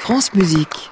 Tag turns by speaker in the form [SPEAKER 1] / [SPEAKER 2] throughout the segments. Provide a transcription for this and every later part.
[SPEAKER 1] France Musique.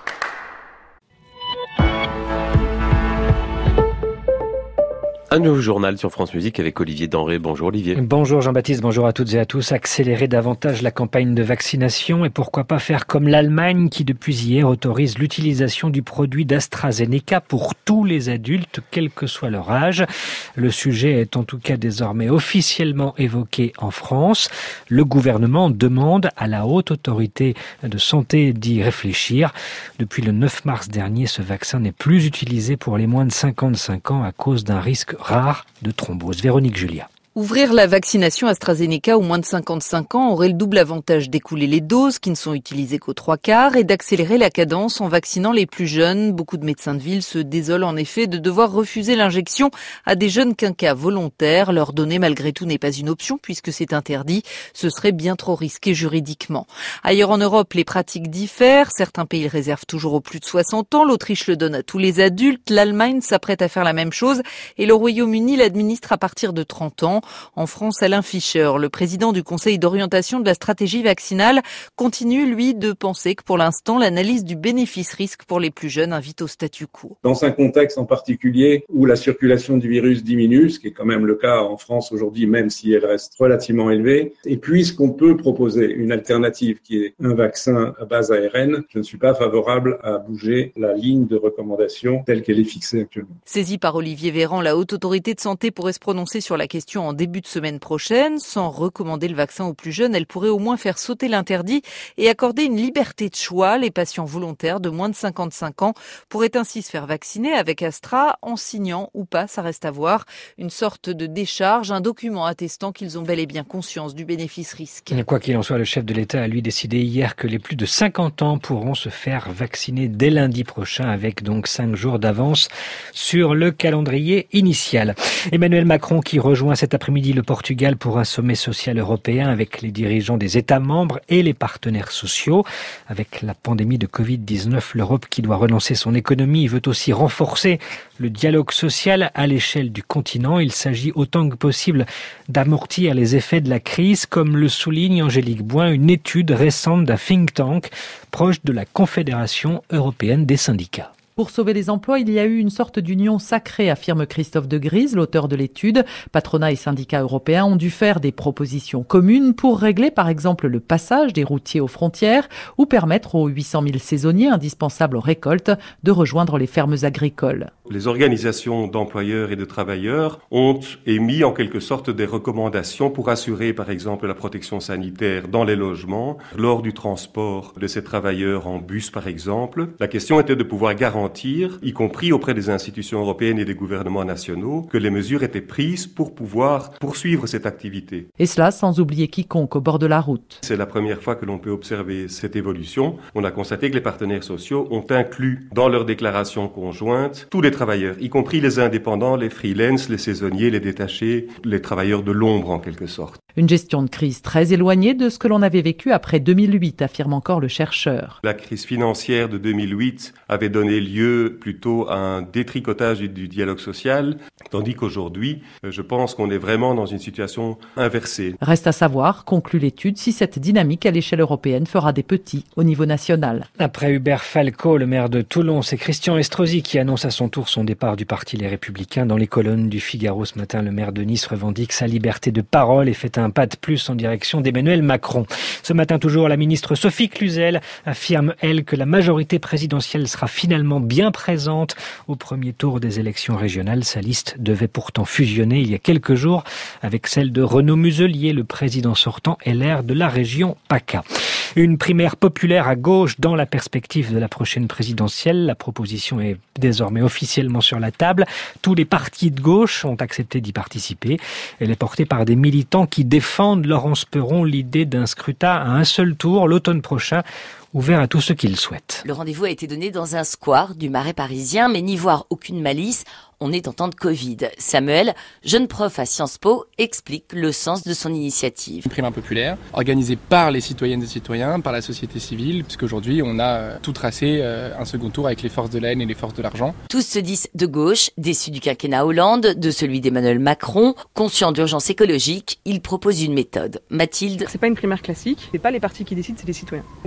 [SPEAKER 2] Un nouveau journal sur France Musique avec Olivier Denré. Bonjour Olivier.
[SPEAKER 3] Bonjour Jean-Baptiste, bonjour à toutes et à tous. Accélérer davantage la campagne de vaccination et pourquoi pas faire comme l'Allemagne qui depuis hier autorise l'utilisation du produit d'AstraZeneca pour tous les adultes, quel que soit leur âge. Le sujet est en tout cas désormais officiellement évoqué en France. Le gouvernement demande à la Haute Autorité de Santé d'y réfléchir. Depuis le 9 mars dernier, ce vaccin n'est plus utilisé pour les moins de 55 ans à cause d'un risque rare de thrombose. Véronique Julia.
[SPEAKER 4] Ouvrir la vaccination AstraZeneca aux moins de 55 ans aurait le double avantage d'écouler les doses qui ne sont utilisées qu'aux 3/4 et d'accélérer la cadence en vaccinant les plus jeunes. Beaucoup de médecins de ville se désolent en effet de devoir refuser l'injection à des jeunes quinquas volontaires. Leur donner malgré tout n'est pas une option puisque c'est interdit. Ce serait bien trop risqué juridiquement. Ailleurs en Europe, les pratiques diffèrent. Certains pays le réservent toujours aux plus de 60 ans. L'Autriche le donne à tous les adultes. L'Allemagne s'apprête à faire la même chose et le Royaume-Uni l'administre à partir de 30 ans. En France, Alain Fischer, le président du Conseil d'orientation de la stratégie vaccinale, continue, lui, de penser que pour l'instant, l'analyse du bénéfice-risque pour les plus jeunes invite au statu quo.
[SPEAKER 5] Dans un contexte en particulier où la circulation du virus diminue, ce qui est quand même le cas en France aujourd'hui, même si elle reste relativement élevée, et puisqu'on peut proposer une alternative qui est un vaccin à base ARN, je ne suis pas favorable à bouger la ligne de recommandation telle qu'elle est fixée actuellement.
[SPEAKER 4] Saisie par Olivier Véran, la Haute Autorité de Santé pourrait se prononcer sur la question en début de semaine prochaine. Sans recommander le vaccin aux plus jeunes, elle pourrait au moins faire sauter l'interdit et accorder une liberté de choix. Les patients volontaires de moins de 55 ans pourraient ainsi se faire vacciner avec Astra en signant ou pas, ça reste à voir, une sorte de décharge, un document attestant qu'ils ont bel et bien conscience du bénéfice-risque.
[SPEAKER 3] Quoi qu'il en soit, le chef de l'État a lui décidé hier que les plus de 50 ans pourront se faire vacciner dès lundi prochain avec donc 5 jours d'avance sur le calendrier initial. Emmanuel Macron qui rejoint cet après-midi le Portugal pour un sommet social européen avec les dirigeants des États membres et les partenaires sociaux. Avec la pandémie de Covid-19, l'Europe qui doit relancer son économie veut aussi renforcer le dialogue social à l'échelle du continent. Il s'agit autant que possible d'amortir les effets de la crise, comme le souligne Angélique Boin, une étude récente d'un think tank proche de la Confédération européenne des syndicats.
[SPEAKER 6] Pour sauver les emplois, il y a eu une sorte d'union sacrée, affirme Christophe de Grise, l'auteur de l'étude. Patronat et syndicats européens ont dû faire des propositions communes pour régler par exemple le passage des routiers aux frontières ou permettre aux 800 000 saisonniers indispensables aux récoltes de rejoindre les fermes agricoles.
[SPEAKER 7] Les organisations d'employeurs et de travailleurs ont émis en quelque sorte des recommandations pour assurer par exemple la protection sanitaire dans les logements, lors du transport de ces travailleurs en bus par exemple. La question était de pouvoir garantir, y compris auprès des institutions européennes et des gouvernements nationaux, que les mesures étaient prises pour pouvoir poursuivre cette activité.
[SPEAKER 6] Et cela sans oublier quiconque au bord de la route.
[SPEAKER 7] C'est la première fois que l'on peut observer cette évolution. On a constaté que les partenaires sociaux ont inclus dans leurs déclarations conjointes tous les travailleurs, y compris les indépendants, les freelances, les saisonniers, les détachés, les travailleurs de l'ombre en quelque sorte.
[SPEAKER 6] Une gestion de crise très éloignée de ce que l'on avait vécu après 2008, affirme encore le chercheur.
[SPEAKER 7] La crise financière de 2008 avait donné lieu plutôt à un détricotage du dialogue social, tandis qu'aujourd'hui, je pense qu'on est vraiment dans une situation inversée.
[SPEAKER 6] Reste à savoir, conclut l'étude, si cette dynamique à l'échelle européenne fera des petits au niveau national.
[SPEAKER 3] Après Hubert Falco, le maire de Toulon, c'est Christian Estrosi qui annonce à son tour son départ du parti Les Républicains. Dans les colonnes du Figaro ce matin, le maire de Nice revendique sa liberté de parole et fait un pas de plus en direction d'Emmanuel Macron. Ce matin toujours, la ministre Sophie Cluzel affirme, elle, que la majorité présidentielle sera finalement bien présente au premier tour des élections régionales. Sa liste devait pourtant fusionner il y a quelques jours avec celle de Renaud Muselier, le président sortant LR de la région PACA. Une primaire populaire à gauche dans la perspective de la prochaine présidentielle. La proposition est désormais officiellement sur la table. Tous les partis de gauche ont accepté d'y participer. Elle est portée par des militants qui défendent, Laurence Perron, l'idée d'un scrutin à un seul tour l'automne prochain, ouvert à tous ceux qui le souhaitent.
[SPEAKER 8] Le rendez-vous a été donné dans un square du Marais parisien, mais n'y voir aucune malice. On est en temps de Covid. Samuel, jeune prof à Sciences Po, explique le sens de son initiative.
[SPEAKER 9] Une primaire populaire, organisée par les citoyennes et citoyens, par la société civile, puisqu'aujourd'hui on a tout tracé un second tour avec les forces de la haine et les forces de l'argent.
[SPEAKER 8] Tous se disent de gauche, déçus du quinquennat Hollande, de celui d'Emmanuel Macron. Conscients d'urgence écologique, ils proposent une méthode. Mathilde.
[SPEAKER 10] C'est pas une primaire classique, c'est pas les partis qui décident, c'est les citoyens. On part des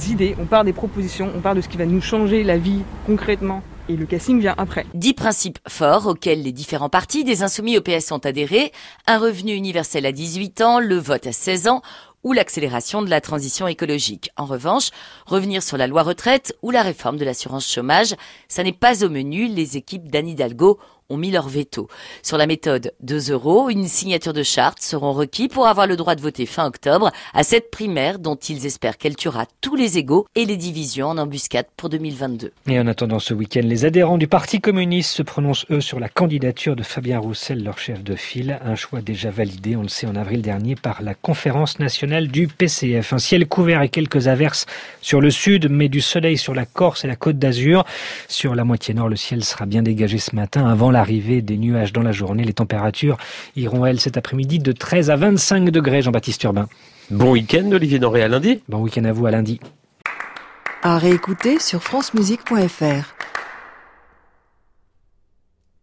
[SPEAKER 1] des idées, on part des propositions, on part de ce qui va nous changer la vie concrètement. Et le casting vient après.
[SPEAKER 8] 10 principes forts auxquels les différents partis des Insoumis au PS ont adhéré. Un revenu universel à 18 ans, le vote à 16 ans ou l'accélération de la transition écologique. En revanche, revenir sur la loi retraite ou la réforme de l'assurance chômage, ça n'est pas au menu. Les équipes d'Anne Hidalgo ont mis leur veto. Sur la méthode 2 €, une signature de charte seront requis pour avoir le droit de voter fin octobre à cette primaire dont ils espèrent qu'elle tuera tous les égos et les divisions en embuscade pour 2022.
[SPEAKER 3] Et en attendant ce week-end, les adhérents du Parti communiste se prononcent, eux, sur la candidature de Fabien Roussel, leur chef de file. Un choix déjà validé, on le sait, en avril dernier par la conférence nationale du PCF. Un ciel couvert et quelques averses sur le sud, mais du soleil sur la Corse et la Côte d'Azur. Sur la moitié nord, le ciel sera bien dégagé ce matin avant l'arrivée des nuages dans la journée. Les températures iront, elles, cet après-midi de 13 à 25 degrés. Jean-Baptiste Urbain.
[SPEAKER 2] Bon week-end, Olivier Denré, à lundi.
[SPEAKER 3] Bon week-end à vous, à lundi.
[SPEAKER 10] À réécouter sur francemusique.fr.